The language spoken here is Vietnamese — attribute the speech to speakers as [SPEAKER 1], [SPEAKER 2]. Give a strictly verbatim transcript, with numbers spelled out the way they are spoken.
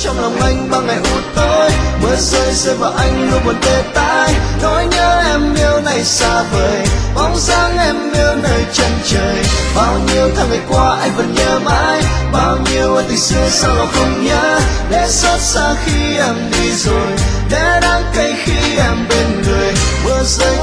[SPEAKER 1] trong lòng anh bao ngày u tối. Mưa rơi rơi vào anh luôn buồn tê tái, nỗi nhớ em yêu này xa vời, bóng dáng em yêu nơi chân trời. Bao nhiêu tháng ngày qua anh vẫn nhớ mãi, bao nhiêu ân tình xưa sao lòng không nhớ. Để xót xa khi em đi rồi, để đắng cay khi em bên người. Mưa rơi